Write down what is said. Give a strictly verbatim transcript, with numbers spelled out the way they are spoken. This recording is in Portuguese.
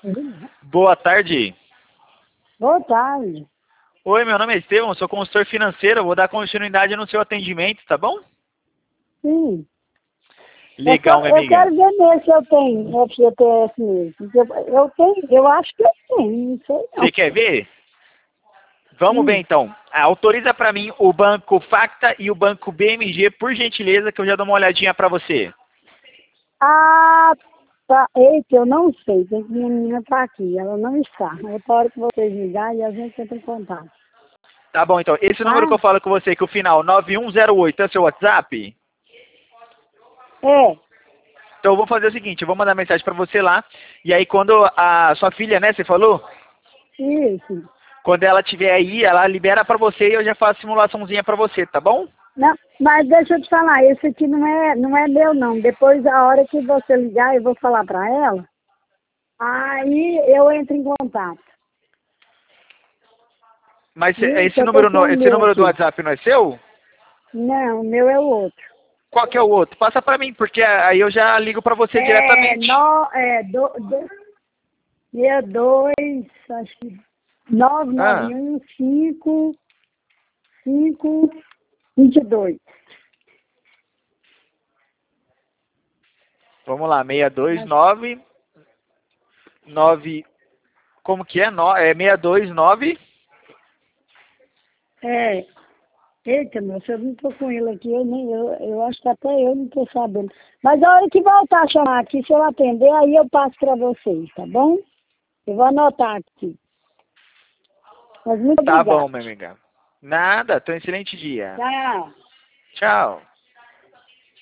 Boa tarde. Boa tarde. Oi, meu nome é Estevão, sou consultor financeiro, vou dar continuidade no seu atendimento, tá bom? Sim. Legal, eu, minha eu amiga. quero ver mesmo se eu tenho F G T S mesmo. Eu, eu tenho, eu acho que eu tenho, não sei não. Você quer ver? Vamos ver Sim. então. Ah, autoriza para mim o banco Facta e o banco B M G, por gentileza, que eu já dou uma olhadinha para você. Ah, tá. Eita, eu não sei. Tem que minha menina tá aqui. Ela não está. Outra hora que vocês ligarem, a gente entra em contato. Tá bom, então. Esse número que Tá? eu falo com você, que o final nove um zero oito é seu WhatsApp? É. Então eu vou fazer o seguinte, eu vou mandar mensagem para você lá, e aí quando a sua filha, né, você falou? Isso. Quando ela tiver aí, ela libera para você e eu já faço simulaçãozinha para você, tá bom? Não, mas deixa eu te falar, esse aqui não é, não é meu não. Depois, a hora que você ligar, eu vou falar pra ela. Aí eu entro em contato. Mas cê- Isso, esse eu tô número, com no- o esse meu número do aqui. WhatsApp não é seu? Não, o meu é o outro. Qual que é o outro? Passa para mim, porque aí eu já ligo para você É, diretamente. no, é, do, do, é dois, acho que nove nove Ah, um cinco cinco vinte e dois. vamos lá, seis dois nove nove, como que é? No, é seis dois nove. É, eita, meu, se eu não tô com ele aqui, eu, nem, eu, eu acho que até eu não tô sabendo. Mas a hora que voltar a chamar aqui, se eu atender, aí eu passo pra vocês, tá bom? Eu vou anotar aqui. Mas muito Tá obrigada. bom, minha amiga. Nada, tenha um excelente dia. Tchau. Tchau.